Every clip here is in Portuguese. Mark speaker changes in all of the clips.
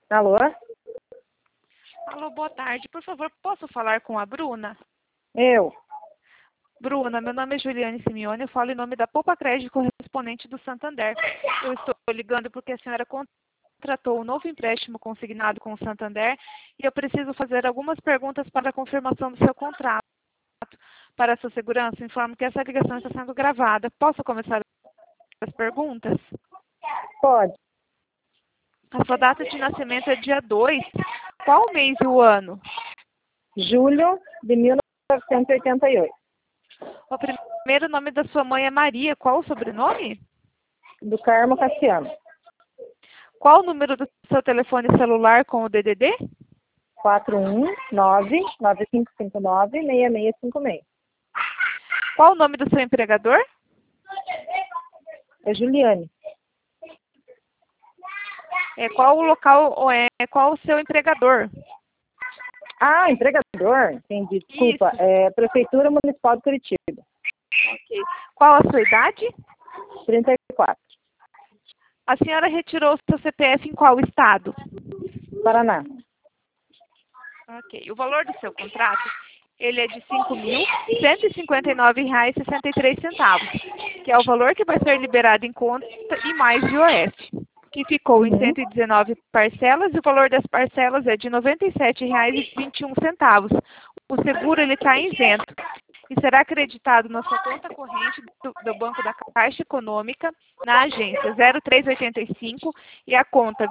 Speaker 1: Alô?
Speaker 2: Alô, boa tarde. Por favor, posso falar com a Bruna?
Speaker 1: Eu.
Speaker 2: Bruna, meu nome é Juliane Simeone, eu falo em nome da Poupa Crédito correspondente do Santander. Eu estou ligando porque a senhora contratou um novo empréstimo consignado com o Santander e eu preciso fazer algumas perguntas para a confirmação do seu contrato. Para a sua segurança, informo que essa ligação está sendo gravada. Posso começar as perguntas?
Speaker 1: Pode.
Speaker 2: A sua data de nascimento é dia 2. Qual o mês e o ano?
Speaker 1: Julho de 1988.
Speaker 2: O primeiro nome da sua mãe é Maria. Qual o sobrenome?
Speaker 1: Do Carmo Cassiano.
Speaker 2: Qual o número do seu telefone celular com o DDD?
Speaker 1: 419-9559-6656.
Speaker 2: Qual o nome do seu empregador?
Speaker 1: É Juliane.
Speaker 2: Qual o local, qual o seu empregador?
Speaker 1: Ah, empregador? Entendi. Desculpa.
Speaker 2: Isso.
Speaker 1: É Prefeitura Municipal de Curitiba.
Speaker 2: Ok. Qual a sua idade?
Speaker 1: 34.
Speaker 2: A senhora retirou o seu CPF em qual estado?
Speaker 1: Paraná.
Speaker 2: Ok. O valor do seu contrato, ele é de R$ 5.159,63, que é o valor que vai ser liberado em conta e mais IOF, que ficou em 119 parcelas e o valor das parcelas é de R$ 97,21. O seguro ele está isento e será acreditado na sua conta corrente do Banco da Caixa Econômica na agência 0385 e a conta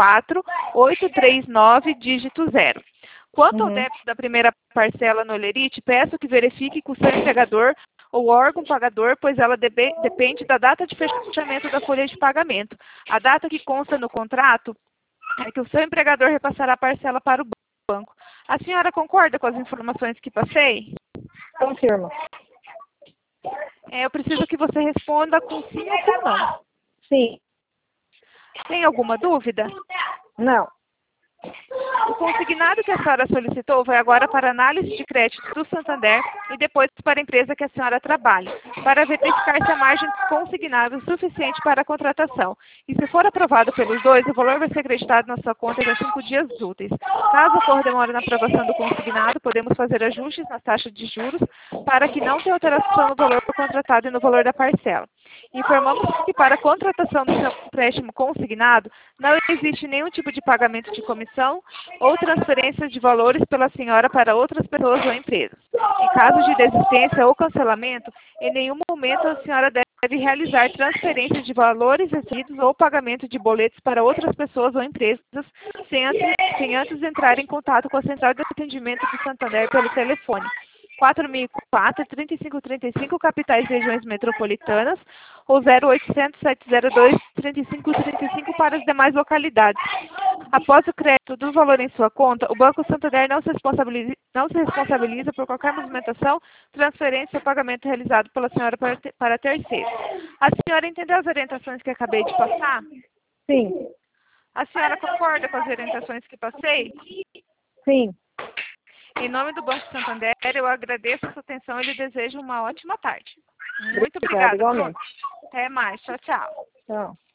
Speaker 2: 24839, dígito 0. Quanto ao débito da primeira parcela no Olerite, peço que verifique com o seu empregador ou órgão pagador, pois ela depende da data de fechamento da folha de pagamento. A data que consta no contrato é que o seu empregador repassará a parcela para o banco. A senhora concorda com as informações que passei?
Speaker 1: Confirma.
Speaker 2: Eu preciso que você responda com sim ou com não.
Speaker 1: Sim.
Speaker 2: Tem alguma dúvida?
Speaker 1: Não.
Speaker 2: O consignado que a senhora solicitou vai agora para análise de crédito do Santander e depois para a empresa que a senhora trabalha, para verificar se a margem consignada é suficiente para a contratação. E se for aprovado pelos dois, o valor vai ser acreditado na sua conta até 5 dias úteis. Caso ocorra demora na aprovação do consignado, podemos fazer ajustes nas taxas de juros para que não tenha alteração no valor contratado e no valor da parcela. Informamos que para a contratação do seu empréstimo consignado, não existe nenhum tipo de pagamento de comissão ou transferência de valores pela senhora para outras pessoas ou empresas. Em caso de desistência ou cancelamento, em nenhum momento a senhora deve realizar transferência de valores recebidos ou pagamento de boletos para outras pessoas ou empresas sem antes entrar em contato com a central de atendimento do Santander pelo telefone 4004-3535, capitais e regiões metropolitanas, ou 0800-702-3535 para as demais localidades. Após o crédito do valor em sua conta, o Banco Santander não se responsabiliza por qualquer movimentação, transferência ou pagamento realizado pela senhora para terceiros. A senhora entendeu as orientações que acabei de passar?
Speaker 1: Sim.
Speaker 2: A senhora concorda com as orientações que passei?
Speaker 1: Sim.
Speaker 2: Em nome do Banco Santander, eu agradeço a sua atenção e lhe desejo uma ótima tarde. Muito obrigada.
Speaker 1: Igualmente.
Speaker 2: Até mais. Tchau, tchau.
Speaker 1: Tchau.